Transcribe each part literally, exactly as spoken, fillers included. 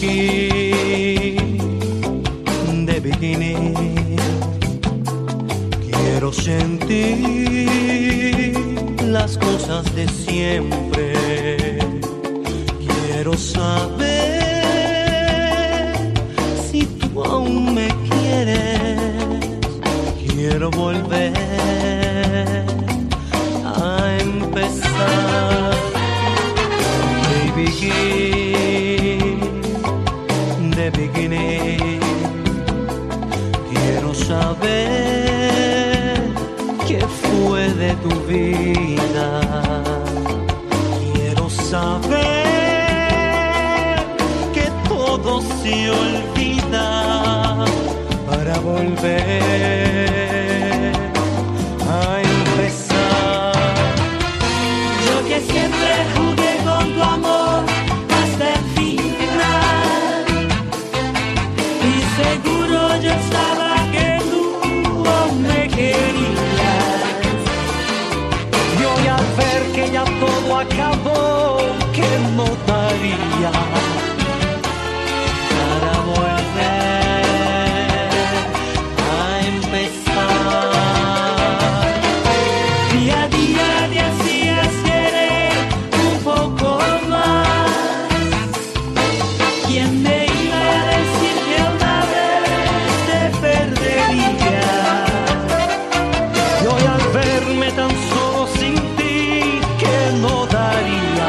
begin, the beginning. Quiero sentir las cosas de siempre. Quiero saber si tú aún me quieres. Quiero volver a empezar. The begin, the beginning. Quiero saber qué fue de tu vida. Quiero saber que todo se olvida para volver a empezar. Yo que siempre jugué con tu amor hasta el final, y seguro yo estaba que tú aún me querías. Y hoy al ver que ya todo acabó, que no daría para volver a empezar. Día a día te hacías querer un poco más. ¿Quién me iba a decir que una vez te perdería? Y hoy al verme tan solo sin ti, que no daría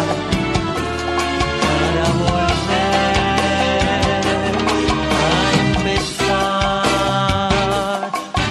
para volver a empezar.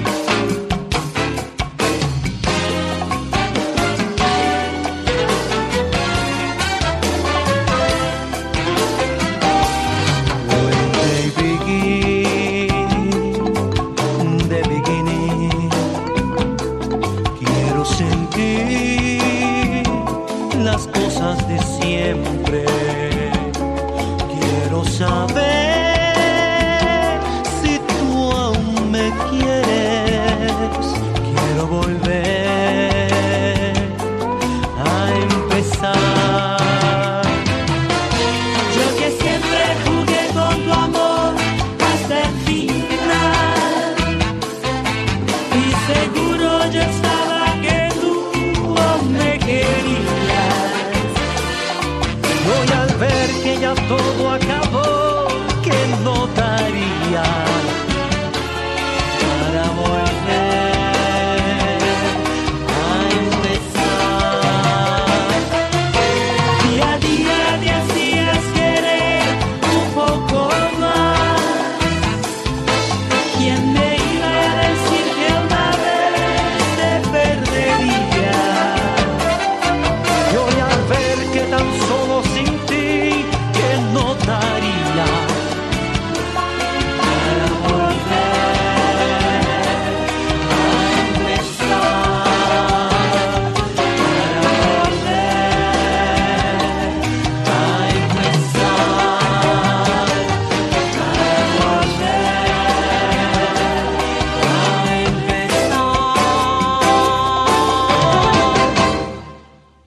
When they begin, the beginning. Quiero sentir las cosas de siempre. Quiero saber si tú aún me quieres. Quiero volver a empezar. Yo que siempre jugué con tu amor hasta el final, y seguro yo estaba que tú aún me querías. Hoy al ver que ya todo acabó,